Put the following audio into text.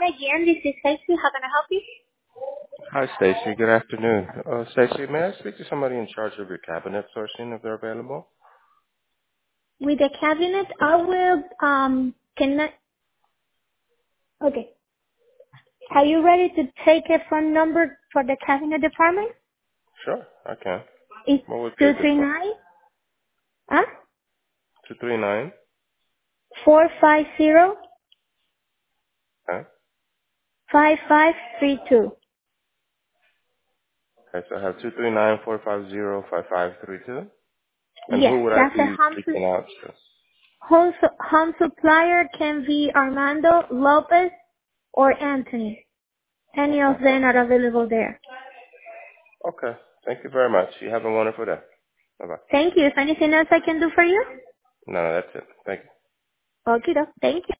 again. This is Stacy. How can I help you? Hi, Stacy. Good afternoon. Stacy, may I speak to somebody in charge of your cabinet sourcing if they're available? With the cabinet, I will, can I, okay. Are you ready to take a phone number for the cabinet department? Sure, I can. It's What would be a good phone? 239, huh? 239. 450 Okay. 5532. Okay, so I have 239-450-5532. And Yes, who would I that's a be reaching out to? home supplier can be Armando, Lopez, or Anthony. Any of Okay. them are available there. Okay. Thank you very much. You have a wonderful day. Bye-bye. Thank you. Is anything else I can do for you? No, that's it. Thank you. Okay, thank you.